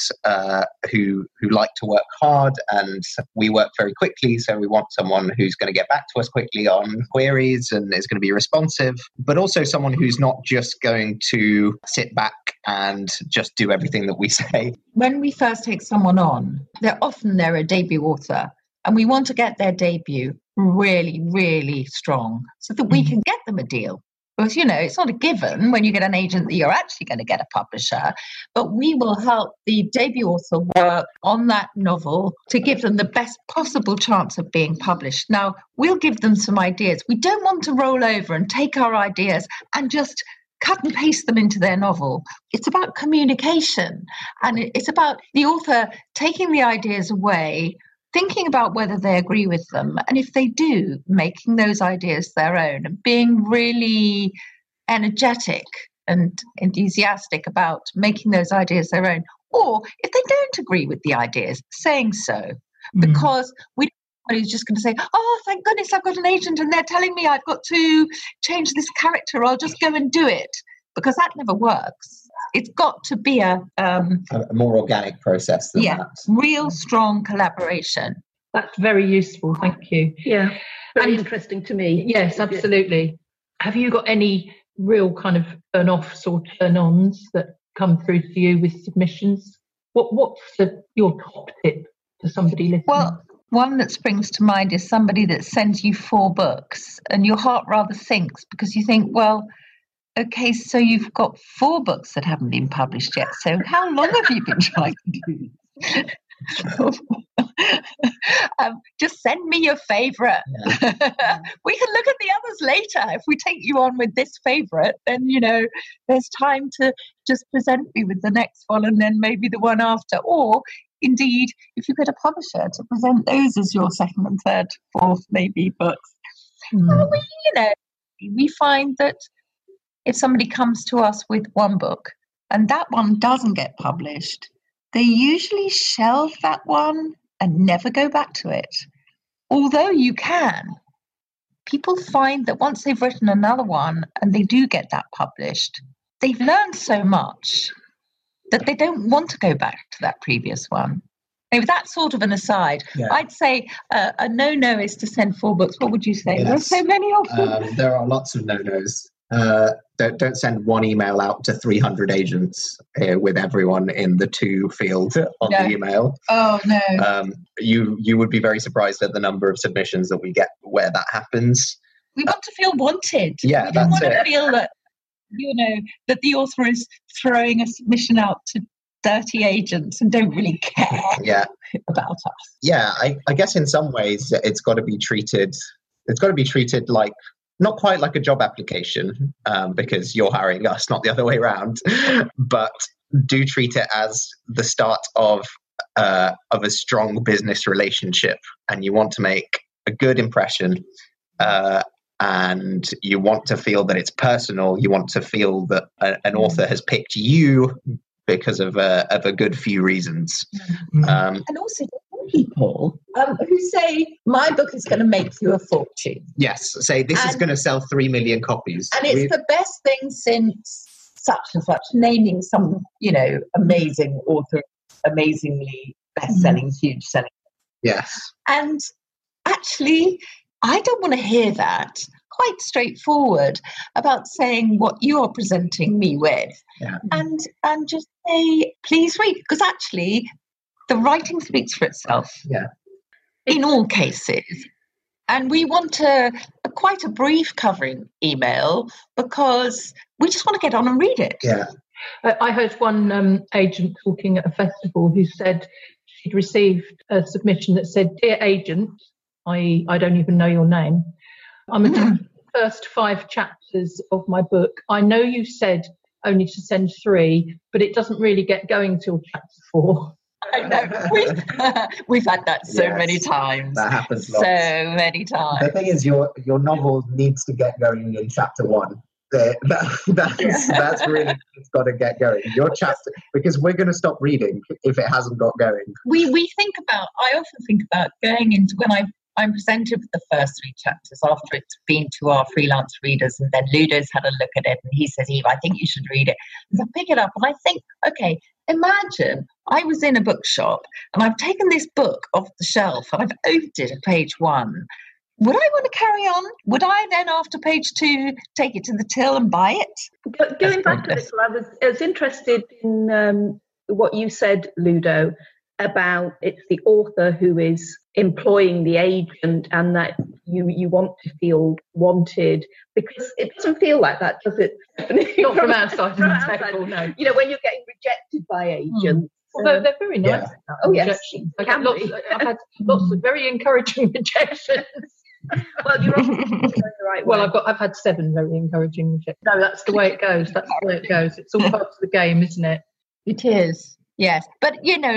S8: who like to work hard, and we work very quickly. So we want someone who's going to get back to us quickly on queries and is going to be responsive, but also someone who's not just going to sit back and just do everything that we say.
S7: When we first take someone on, they're a debut author, and we want to get their debut really, really strong so that we can get them a deal. Because, it's not a given when you get an agent that you're actually going to get a publisher, but we will help the debut author work on that novel to give them the best possible chance of being published. Now, we'll give them some ideas. We don't want to roll over and take our ideas and just cut and paste them into their novel. It's about communication, and it's about the author taking the ideas away, thinking about whether they agree with them, and if they do, making those ideas their own and being really energetic and enthusiastic about making those ideas their own. Or if they don't agree with the ideas, saying so, because we who's just going to say, oh, thank goodness I've got an agent and they're telling me I've got to change this character, I'll just go and do it, because that never works. It's got to be a
S8: more organic process than that.
S7: Real strong collaboration.
S6: That's very useful, thank you.
S1: Yeah, very interesting to me.
S6: Yes, absolutely. Have you got any real kind of turn-offs or turn-ons that come through to you with submissions? What's your top tip to somebody listening?
S7: Well, one that springs to mind is somebody that sends you 4 books and your heart rather sinks because you think, well, okay, so you've got 4 books that haven't been published yet. So how long have you been trying to do this? Just send me your favourite. Yeah. We can look at the others later. If we take you on with this favourite, then, there's time to just present me with the next one and then maybe the one after. Or indeed, if you get a publisher to present those as your second and third, fourth, maybe books. We find that if somebody comes to us with one book and that one doesn't get published, they usually shelve that one and never go back to it. Although you can, people find that once they've written another one and they do get that published, they've learned so much that they don't want to go back to that previous one. Maybe that's sort of an aside. Yeah. I'd say a no-no is to send 4 books. What would you say? Yes. There's so many of them.
S8: There are lots of no-nos. Don't send one email out to 300 agents with everyone in the to field on the email.
S7: Oh, no.
S8: You would be very surprised at the number of submissions that we get where that happens.
S7: We want to feel wanted.
S8: Yeah,
S7: we don't want to feel that that the author is throwing a submission out to dirty agents and don't really care about us.
S8: Yeah, I guess in some ways it's got to be treated like, not quite like a job application, because you're hiring us, not the other way around, but do treat it as the start of a strong business relationship, and you want to make a good impression, and you want to feel that it's personal. You want to feel that an author has picked you because of a good few reasons.
S7: And also people who say, my book is going to make you a fortune.
S8: Yes, say this is going to sell 3 million copies.
S7: And it's the best thing since such and such, naming some, amazing author, amazingly best-selling, huge-selling.
S8: Yes.
S7: And actually, I don't want to hear that. Quite straightforward about saying what you're presenting me with, and just say, please read, because actually the writing speaks for itself.
S8: Yeah.
S7: In all cases. And we want quite a brief covering email because we just want to get on and read it.
S8: Yeah.
S6: I heard one agent talking at a festival who said she'd received a submission that said, "Dear agent, I don't even know your name. I'm attaching the first 5 chapters of my book. I know you said only to send 3, but it doesn't really get going till chapter 4.
S7: I know. We've had that so many times.
S8: That happens lots.
S7: So many times.
S8: The thing is, your novel needs to get going in chapter 1. That's really, it's got to get going. Your chapter, because we're going to stop reading if it hasn't got going.
S7: I often think about going into, when I'm presented with the first 3 chapters after it's been to our freelance readers, and then Ludo's had a look at it and he says, "Eve, I think you should read it." And I pick it up and I think, okay, imagine I was in a bookshop and I've taken this book off the shelf and I've opened it at page 1. Would I want to carry on? Would I then, after page 2, take it to the till and buy it?
S9: But going back a little, I was interested in what you said, Ludo, about it's the author who is employing the agent, and that you want to feel wanted, because it doesn't feel like that, does it?
S6: Not from outside the table, no.
S9: When you're getting rejected by agents.
S6: Although they're very nice.
S9: Yeah. Oh, yes.
S6: I've had lots of very encouraging rejections.
S9: Well, you're obviously going the right way.
S6: Well, I've had 7 very encouraging rejections. No, that's the way it goes. That's the way it goes. It's all part of the game, isn't it?
S7: It is, yes. But,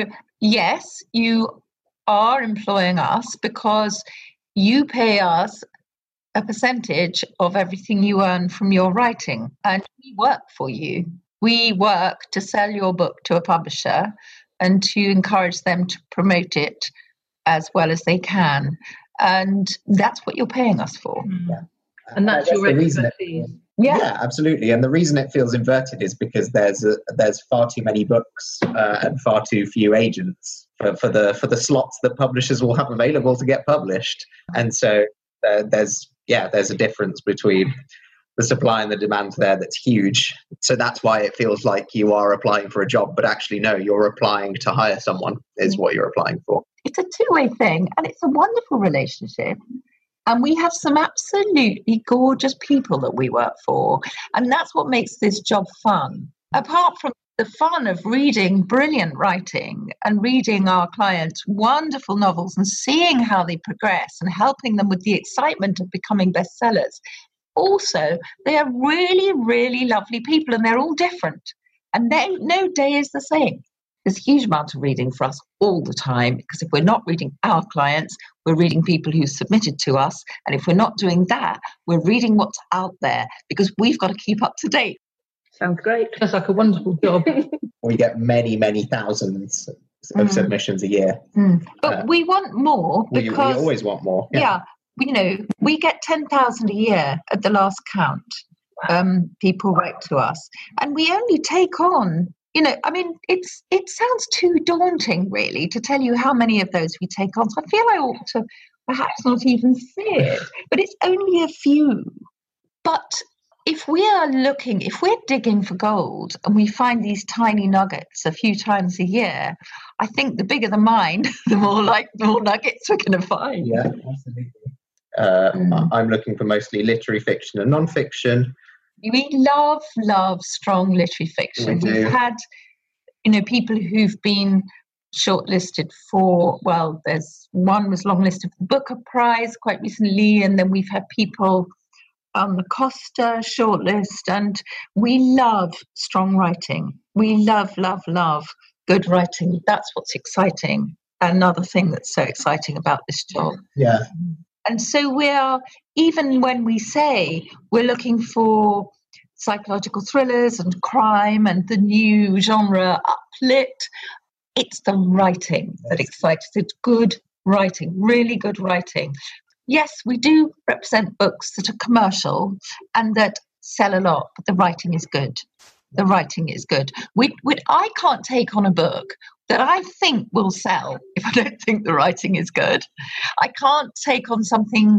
S7: yes, you are employing us because you pay us a percentage of everything you earn from your writing. And we work for you. We work to sell your book to a publisher and to encourage them to promote it as well as they can. And that's what you're paying us for.
S8: Yeah.
S6: And that's your expertise.
S8: Yeah, absolutely. And the reason it feels inverted is because there's far too many books and far too few agents for the slots that publishers will have available to get published. And so there's a difference between the supply and the demand there that's huge. So that's why it feels like you are applying for a job, but actually no, you're applying to hire someone is what you're applying for.
S7: It's a two-way thing, and it's a wonderful relationship. And we have some absolutely gorgeous people that we work for. And that's what makes this job fun. Apart from the fun of reading brilliant writing and reading our clients' wonderful novels and seeing how they progress and helping them with the excitement of becoming bestsellers. Also, they are really, really lovely people, and they're all different. And no day is the same. There's a huge amount of reading for us all the time, because if we're not reading our clients, we're reading people who submitted to us. And if we're not doing that, we're reading what's out there, because we've got to keep up to date.
S9: Sounds great.
S6: Sounds like a wonderful job.
S8: We get many, many thousands of submissions a year.
S7: But we want more, because
S8: we always want more.
S7: Yeah. We get 10,000 a year at the last count. People write to us, and we only take on, it sounds too daunting, really, to tell you how many of those we take on. So I feel I ought to perhaps not even say it, but it's only a few. But if we're digging for gold and we find these tiny nuggets a few times a year, I think the bigger the mine, the more nuggets we're going to find.
S8: Yeah, absolutely. I'm looking for mostly literary fiction and non-fiction.
S7: We love strong literary fiction.
S8: We do.
S7: We've had, people who've been shortlisted for, well, there's one was longlisted for the Booker Prize quite recently, and then we've had people on the Costa shortlist, and we love strong writing. We love good writing. That's what's exciting. Another thing that's so exciting about this job.
S8: Yeah.
S7: And so even when we say we're looking for psychological thrillers and crime and the new genre uplit, it's the writing that excites us. It's good writing, really good writing. Yes, we do represent books that are commercial and that sell a lot, but the writing is good. The writing is good. I can't take on a book that I think will sell if I don't think the writing is good. I can't take on something,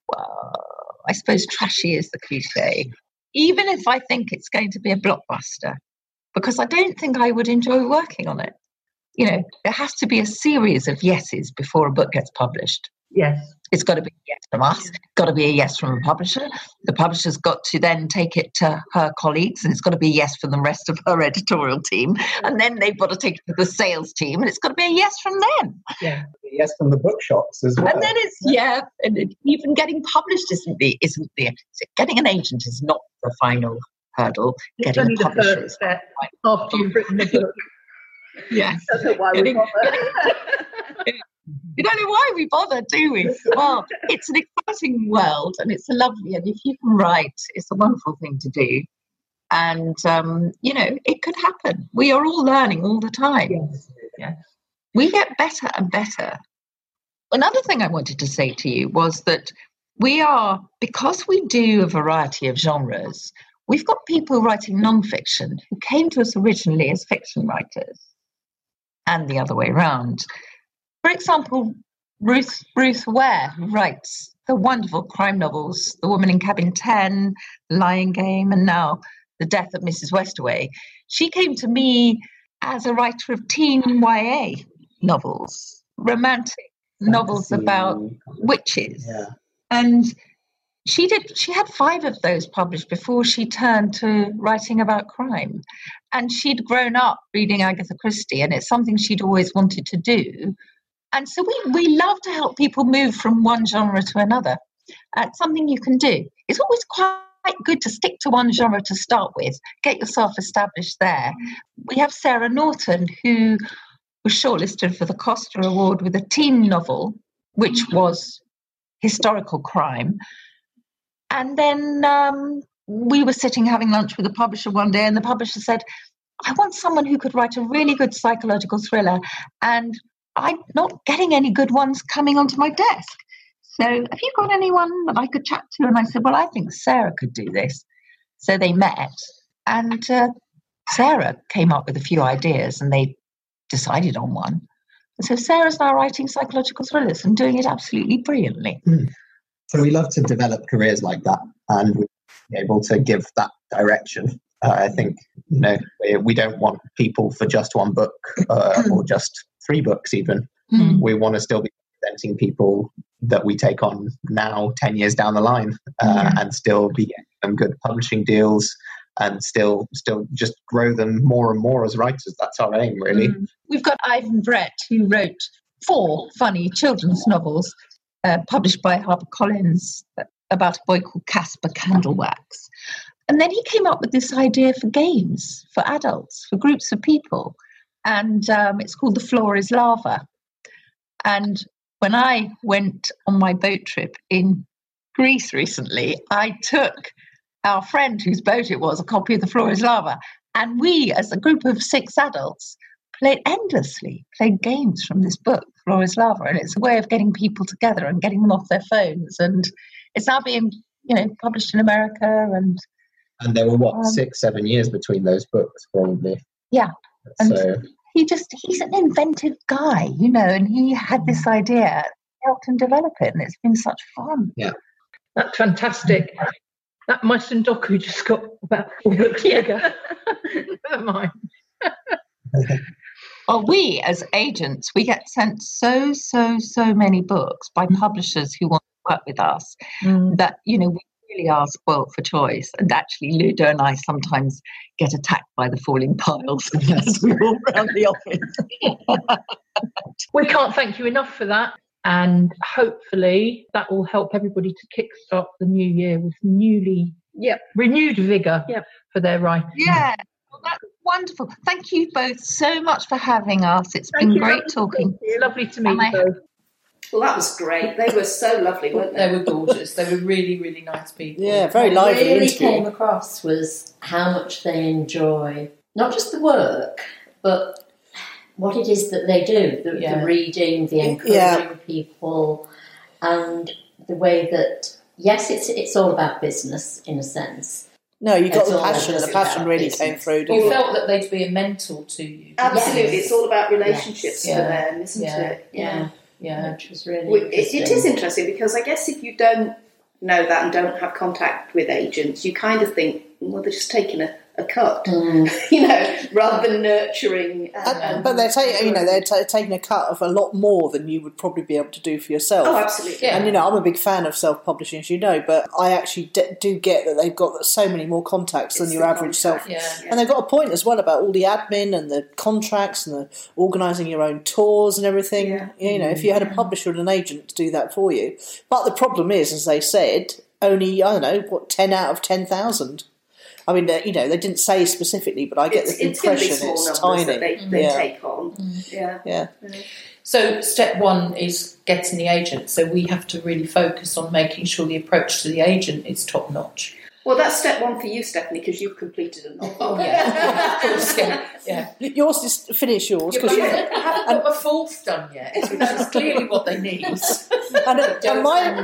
S7: I suppose trashy is the cliche, even if I think it's going to be a blockbuster, because I don't think I would enjoy working on it. There has to be a series of yeses before a book gets published.
S9: Yes.
S7: It's got to be a yes from us. It's got to be a yes from a publisher. The publisher's got to then take it to her colleagues, and it's got to be a yes from the rest of her editorial team. And then they've got to take it to the sales team, and it's got to be a yes from them.
S9: Yeah.
S8: Yes from the bookshops as well.
S7: And then and even getting published isn't getting an agent is not the final hurdle.
S9: It's
S7: getting
S9: only
S7: publishers.
S9: the first step after you've written the book.
S7: Yes.
S9: That's not why we bother.
S7: You don't know why we bother, do we? Well, it's an exciting world, and it's and if you can write, it's a wonderful thing to do. And, it could happen. We are all learning all the time.
S9: Yes.
S7: We get better and better. Another thing I wanted to say to you was that because we do a variety of genres, we've got people writing non-fiction who came to us originally as fiction writers, and the other way around. For example, Ruth Ware, who writes the wonderful crime novels, The Woman in Cabin 10, Lying Game, and now The Death of Mrs. Westaway. She came to me as a writer of teen YA novels, romantic novels about witches.
S8: Yeah.
S7: And she had 5 of those published before she turned to writing about crime. And she'd grown up reading Agatha Christie, and it's something she'd always wanted to do. And so we love to help people move from one genre to another. It's something you can do. It's always quite good to stick to one genre to start with, get yourself established there. We have Sarah Norton, who was shortlisted for the Costa Award with a teen novel, which was historical crime. And then we were sitting having lunch with a publisher one day, and the publisher said, I want someone who could write a really good psychological thriller, and I'm not getting any good ones coming onto my desk. So have you got anyone that I could chat to? And I said, well, I think Sarah could do this. So they met, and Sarah came up with a few ideas, and they decided on one. And so Sarah's now writing psychological thrillers and doing it absolutely brilliantly.
S8: So we love to develop careers like that, and we're able to give that direction. I think, we don't want people for just one book or just 3 books even. We want to still be presenting people that we take on now 10 years down the line and still be getting them good publishing deals and still just grow them more and more as writers. That's our aim, really.
S7: We've got Ivan Brett, who wrote 4 funny children's novels published by HarperCollins about a boy called Casper Candlewax. And then he came up with this idea for games, for adults, for groups of people. And it's called The Floor is Lava. And when I went on my boat trip in Greece recently, I took our friend whose boat it was a copy of The Floor is Lava. And we, as a group of 6 adults, played games from this book, Floor is Lava. And it's a way of getting people together and getting them off their phones. And it's now being, published in America.
S8: And there were, 6-7 years between those books, probably.
S7: Yeah. And
S8: so
S7: he's an inventive guy, and he had this idea, helped him develop it, and it's been such fun.
S8: Yeah.
S9: That's fantastic. That my Sundoku just got about 4 books bigger. Never mind.
S7: Well, we as agents, we get sent so many books by publishers who want to work with us that, we really are spoilt for choice. And actually, Ludo and I sometimes get attacked by the falling piles as we walk around the office.
S6: We can't thank you enough for that. And hopefully that will help everybody to kickstart the new year with renewed vigour for their writing.
S7: Yeah, well, that's wonderful. Thank you both so much for having us. It's been great talking.
S6: Lovely to meet you both.
S1: Well, that was great. They were so lovely, weren't they?
S2: They were gorgeous. They were really, really nice people.
S4: Yeah, very lively.
S10: What really came across was how much they enjoy not just the work, but what it is that they do, the reading, the encouraging people, and the way that, yes, it's all about business in a sense.
S4: No, you got the passion. The passion really came through.
S2: You felt that they'd be a mentor to you.
S1: Absolutely, it's all about relationships for them, isn't it?
S10: Yeah, which was really interesting.
S1: It is interesting because I guess if you don't know that and don't have contact with agents, you kind of think, well, they're just taking a cut, rather than nurturing.
S4: But they're taking a cut of a lot more than you would probably be able to do for yourself.
S1: Oh, absolutely.
S4: Yeah. And I'm a big fan of self-publishing, as you know, but I actually do get that they've got so many more contacts than your average self.
S2: Yeah.
S4: And they've got a point as well about all the admin and the contracts and the organising your own tours and everything. Yeah. If you had a publisher and an agent to do that for you. But the problem is, as they said, only 10 out of 10,000. I mean, they didn't say specifically, but I get the impression it's tiny.
S1: That they take on.
S4: Yeah.
S2: So step one is getting the agent. So we have to really focus on making sure the approach to the agent is top notch.
S1: Well, that's step one for you, Stephanie, because you've completed a novel.
S2: Oh, yeah. Of course, yeah.
S4: Yours is finish yours.
S2: Yeah, but I haven't got my fourth done yet, which is clearly what they need.
S10: And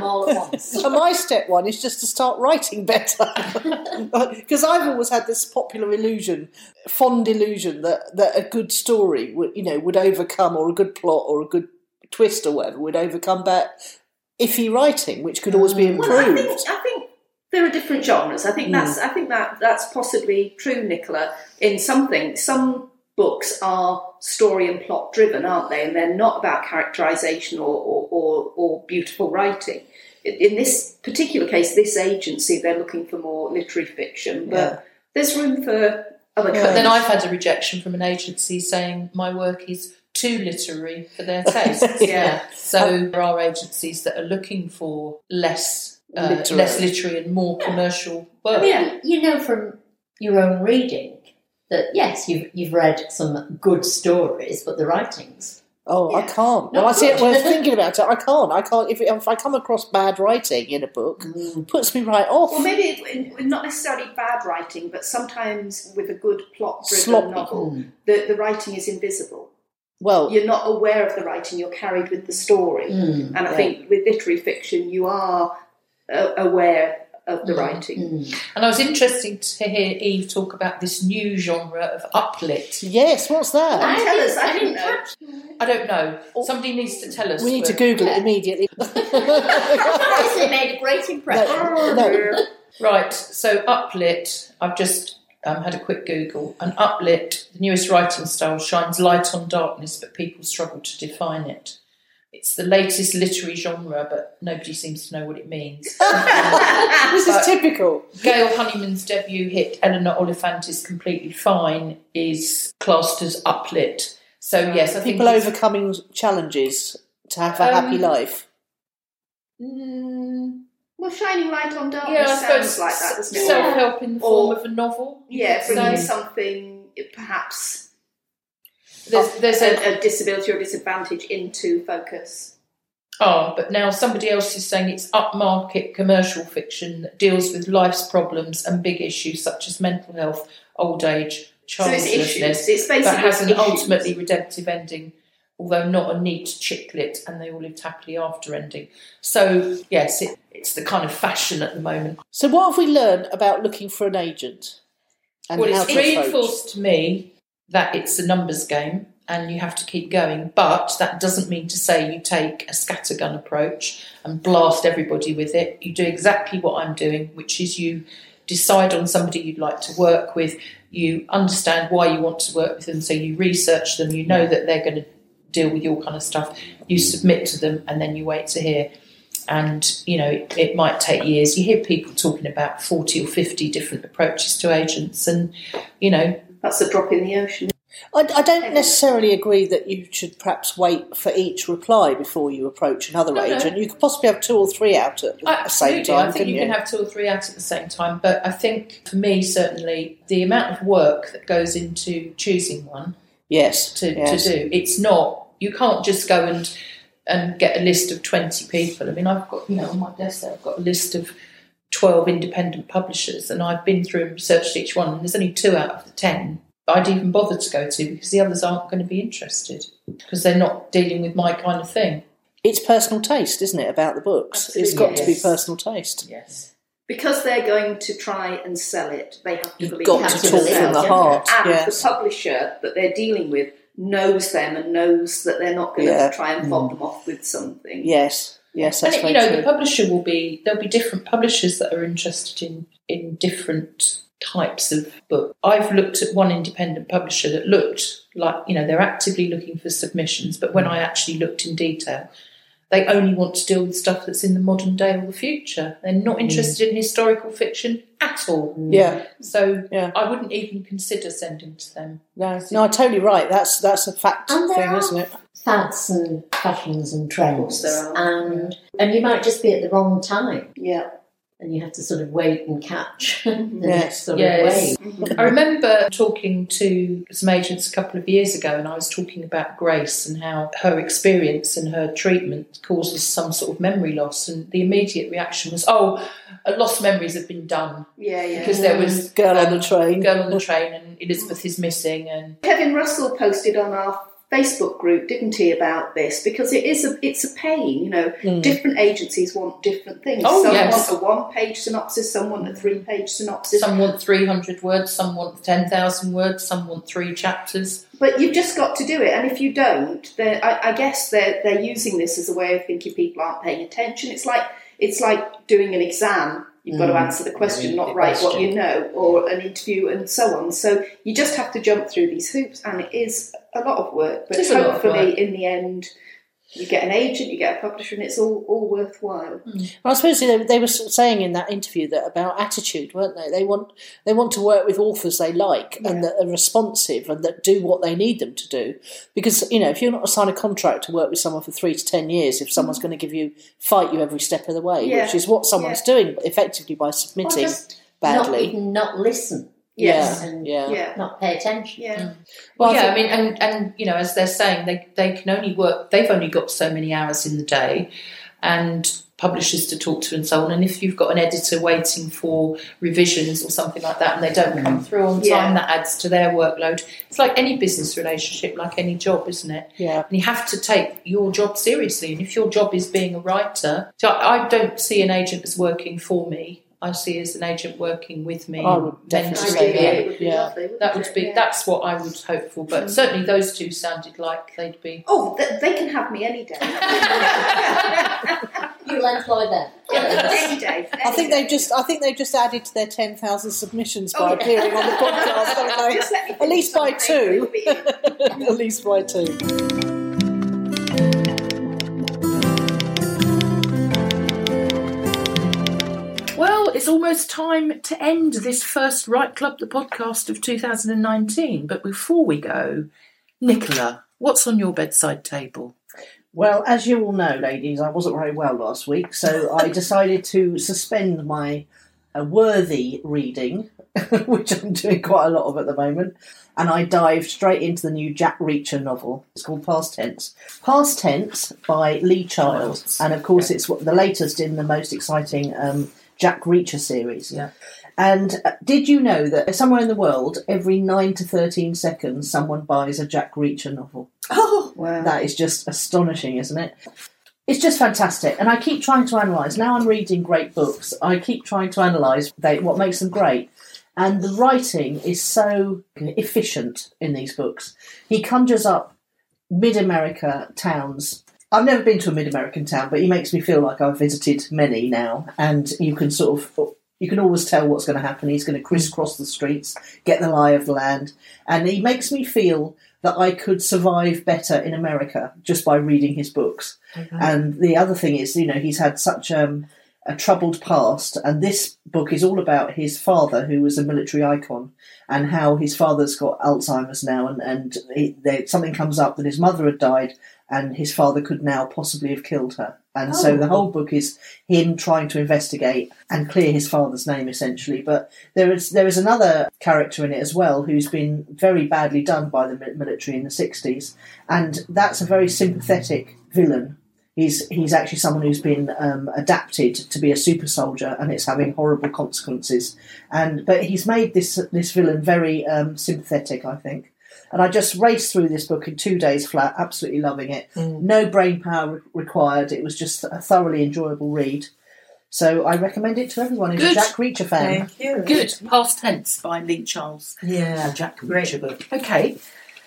S4: my step one is just to start writing better. Because I've always had this popular fond illusion that a good story would overcome, or a good plot or a good twist or whatever would overcome that iffy writing, which could always be improved.
S1: Well, I think there are different genres. I think that's possibly true, Nicola. In something, some books are story and plot driven, aren't they? And they're not about characterisation or beautiful writing. In this particular case, this agency, they're looking for more literary fiction, but there's room for other kinds.
S2: But then I've had a rejection from an agency saying my work is too literary for their tastes. So there are agencies that are looking for less literary and more commercial work.
S10: You know from your own reading that, yes, you've read some good stories, but the writings...
S4: I can't. Well, I see it. When thinking about it, I can't. If I come across bad writing in a book, it puts me right off.
S1: Well, maybe not necessarily bad writing, but sometimes with a good plot-driven novel, the writing is invisible.
S4: Well,
S1: you're not aware of the writing; you're carried with the story. And I think with literary fiction, you are aware of the writing.
S2: And I was interested to hear Eve talk about this new genre of uplit.
S4: Yes, what's that?
S1: Tell us. I didn't know.
S2: I don't know. Somebody needs to tell us.
S4: We need to Google it immediately.
S10: It made a great impression.
S4: No.
S2: Right, so uplit, I've just had a quick Google. And uplit, the newest writing style, shines light on darkness, but people struggle to define it. It's the latest literary genre, but nobody seems to know what it means.
S4: This is typical.
S2: Gail Honeyman's debut hit, Eleanor Oliphant's Completely Fine, is classed as uplit. So, yes, I think...
S4: People overcoming challenges to have a happy life.
S1: Well, shining light on darkness sounds like that, doesn't it?
S2: Self-help in the form of a novel.
S1: Yeah, bringing something perhaps...
S2: There's
S1: a disability or disadvantage into focus.
S2: But now somebody else is saying it's upmarket commercial fiction that deals with life's problems and big issues such as mental health, old age, childlessness.
S1: It's basically
S2: that has an
S1: issues.
S2: Ultimately redemptive ending, although not a neat chick lit and they all lived happily after ending. So, yes, it's the kind of fashion at the moment.
S4: So what have we learned about looking for an agent? And
S2: well,
S4: how
S2: it's
S4: to
S2: reinforced to me that it's a numbers game and you have to keep going, but that doesn't mean to say you take a scattergun approach and blast everybody with it. You do exactly what I'm doing, which is you decide on somebody you'd like to work with, you understand why you want to work with them, so you research them, you know that they're going to deal with your kind of stuff, you submit to them, and then you wait to hear. And, you know, it might take years. You hear people talking about 40 or 50 different approaches to agents, and, you know...
S1: That's a drop in the ocean.
S4: I don't necessarily agree that you should perhaps wait for each reply before you approach another agent. You could possibly have 2 or 3 out at the same time.
S2: I think you can have 2 or 3 out at the same time. But I think, for me, certainly, the amount of work that goes into choosing one to do, it's not... You can't just go and get a list of 20 people. I mean, I've got, you know, on my desk there, I've got a list of 12 independent publishers, and I've been through and researched each one, and there's only 2 out of the 10 I'd even bother to go to, because the others aren't going to be interested, because they're not dealing with my kind of thing.
S4: It's personal taste, isn't it, about the books? Absolutely, it's got to be personal taste.
S2: Yes.
S1: Because they're going to try and sell it, they have to believe
S4: got to talk from the heart.
S1: And the publisher that they're dealing with knows them and knows that they're not going to try and fob them off with something.
S4: Yes, that's
S2: and
S4: very
S2: you know,
S4: true.
S2: the publisher there'll be different publishers that are interested in different types of book. I've looked at one independent publisher that looked like, you know, they're actively looking for submissions, but when I actually looked in detail, they only want to deal with stuff that's in the modern day or the future. They're not interested in historical fiction at all.
S4: Yeah.
S2: So I wouldn't even consider sending to them.
S4: No, totally right. That's a fact thing, isn't it?
S10: Fads and fashions and trends, and you might just be at the wrong time.
S1: Yeah.
S10: And you have to sort of wait and catch the next sort of wave.
S2: I remember talking to some agents a couple of years ago, and I was talking about Grace and how her experience and her treatment causes some sort of memory loss, and the immediate reaction was, lost memories have been done.
S1: Yeah.
S2: Because there was
S4: Girl on the Train,
S2: and Elizabeth is missing. And
S1: Kevin Russell posted on our Facebook group, didn't he, about this? Because it's a pain, you know. Different agencies want different things. Some want a 1-page synopsis, some want a 3-page synopsis.
S2: Some want 300 words, some want 10,000 words, some want 3 chapters.
S1: But you've just got to do it, and if you don't, I guess they're using this as a way of thinking people aren't paying attention. It's like doing an exam. You've got to answer the question, not write what you know, or an interview and so on. So you just have to jump through these hoops, and it is a lot of work. But hopefully, in the end, you get an agent, you get a publisher, and it's all worthwhile.
S4: Well, I suppose they were saying in that interview that about attitude, weren't they? They want to work with authors they like and that are responsive and that do what they need them to do. Because, you know, if you're not assigned a contract to work with someone for 3 to 10 years, if someone's going to fight you every step of the way, which is what someone's doing effectively by submitting badly.
S10: Not listen.
S1: Yes.
S10: And not pay attention.
S1: Yeah.
S2: Well, I mean, and you know, as they're saying, they can only work. They've only got so many hours in the day, and publishers to talk to and so on. And if you've got an editor waiting for revisions or something like that, and they don't come through on time, that adds to their workload. It's like any business relationship, like any job, isn't it?
S4: Yeah.
S2: And you have to take your job seriously. And if your job is being a writer, so I don't see an agent as working for me. I see as an agent working with me.
S4: I would definitely say
S2: that. That's what I would hope for. But certainly those two sounded like they'd be.
S1: Oh, they can have me any day.
S10: You'll employ them.
S1: Any day.
S4: I think they've just added to their 10,000 submissions by appearing on the podcast. Haven't they? At least by 2. At least by 2.
S2: Well, it's almost time to end this first Right Club, the podcast of 2019. But before we go, Nicola, what's on your bedside table?
S4: Well, as you all know, ladies, I wasn't very well last week, so I decided to suspend my worthy reading, which I'm doing quite a lot of at the moment, and I dived straight into the new Jack Reacher novel. It's called Past Tense. Past Tense by Lee Child, and of course it's the latest in the most exciting Jack Reacher series.
S2: Yeah.
S4: And did you know that somewhere in the world, every 9 to 13 seconds, someone buys a Jack Reacher novel?
S1: Oh, wow.
S4: That is just astonishing, isn't it? It's just fantastic. And I keep trying to analyse. Now I'm reading great books. I keep trying to analyse what makes them great. And the writing is so efficient in these books. He conjures up mid-America towns. I've never been to a mid-American town, but he makes me feel like I've visited many now. And you can sort of You can always tell what's going to happen. He's going to crisscross the streets, get the lie of the land. And he makes me feel that I could survive better in America just by reading his books. Okay. And the other thing is, he's had such a troubled past. And this book is all about his father, who was a military icon, and how his father's got Alzheimer's now. And something comes up that his mother had died and his father could now possibly have killed her. And so the whole book is him trying to investigate and clear his father's name, essentially. But there is another character in it as well who's been very badly done by the military in the 60s. And that's a very sympathetic villain. He's actually someone who's been adapted to be a super soldier, and it's having horrible consequences. But he's made this villain very sympathetic, I think. And I just raced through this book in 2 days flat, absolutely loving it. No brain power required. It was just a thoroughly enjoyable read. So I recommend it to everyone who's a Jack Reacher fan.
S5: Thank you.
S2: Good. Past Tense by Lee Charles.
S5: Yeah.
S2: Jack Reacher book. Okay.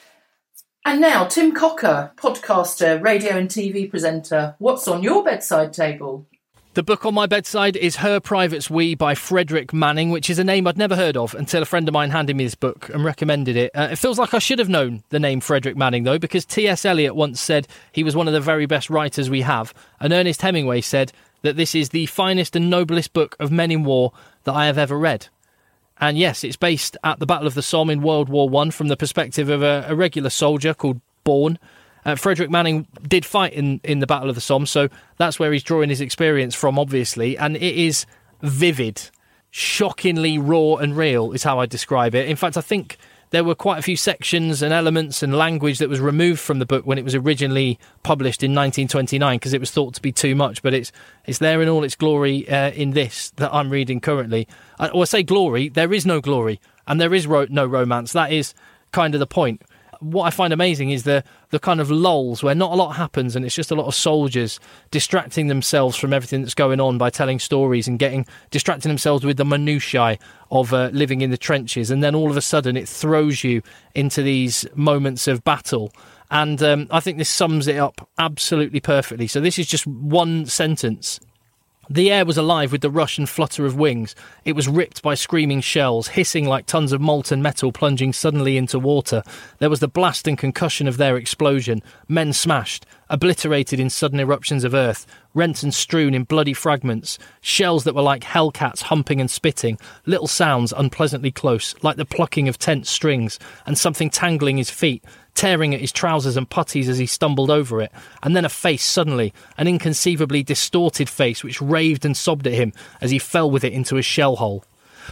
S2: And now, Tim Cocker, podcaster, radio and TV presenter. What's on your bedside table?
S11: The book on my bedside is Her Private's We by Frederick Manning, which is a name I'd never heard of until a friend of mine handed me this book and recommended it. It feels like I should have known the name Frederick Manning, though, because T.S. Eliot once said he was one of the very best writers we have, and Ernest Hemingway said that this is the finest and noblest book of men in war that I have ever read. And yes, it's based at the Battle of the Somme in World War I from the perspective of a regular soldier called Bourne. Frederick Manning did fight in the Battle of the Somme, so that's where he's drawing his experience from, obviously. And it is vivid, shockingly raw and real is how I describe it. In fact, I think there were quite a few sections and elements and language that was removed from the book when it was originally published in 1929 because it was thought to be too much, but it's there in all its glory in this that I'm reading currently. I say glory, there is no glory, and there is no romance. That is kind of the point. What I find amazing is the kind of lulls where not a lot happens and it's just a lot of soldiers distracting themselves from everything that's going on by telling stories and distracting themselves with the minutiae of living in the trenches. And then all of a sudden it throws you into these moments of battle. And I think this sums it up absolutely perfectly. So this is just one sentence. The air was alive with the rush and flutter of wings. It was ripped by screaming shells, hissing like tons of molten metal plunging suddenly into water. There was the blast and concussion of their explosion. Men smashed, obliterated in sudden eruptions of earth, rent and strewn in bloody fragments. Shells that were like hellcats humping and spitting. Little sounds unpleasantly close, like the plucking of tense strings, and something tangling his feet, tearing at his trousers and puttees as he stumbled over it, and then a face suddenly, an inconceivably distorted face which raved and sobbed at him as he fell with it into a shell hole.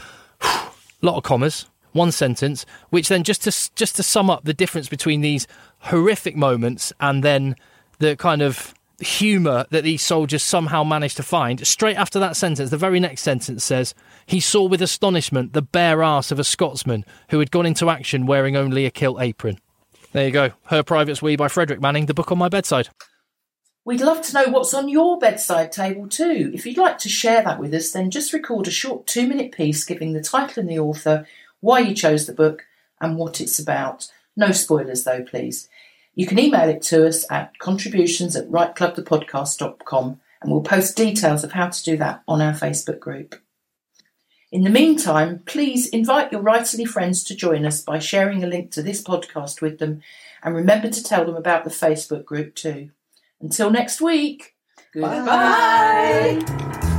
S11: Lot of commas, one sentence, which then just to sum up the difference between these horrific moments and then the kind of humour that these soldiers somehow managed to find. Straight after that sentence, the very next sentence says, he saw with astonishment the bare arse of a Scotsman who had gone into action wearing only a kilt apron. There you go. Her Private's We by Frederick Manning, the book on my bedside.
S2: We'd love to know what's on your bedside table too. If you'd like to share that with us, then just record a short 2-minute piece giving the title and the author, why you chose the book and what it's about. No spoilers though, please. You can email it to us at contributions@writeclubthepodcast.com and we'll post details of how to do that on our Facebook group. In the meantime, please invite your writerly friends to join us by sharing a link to this podcast with them, and remember to tell them about the Facebook group too. Until next week, goodbye. Bye.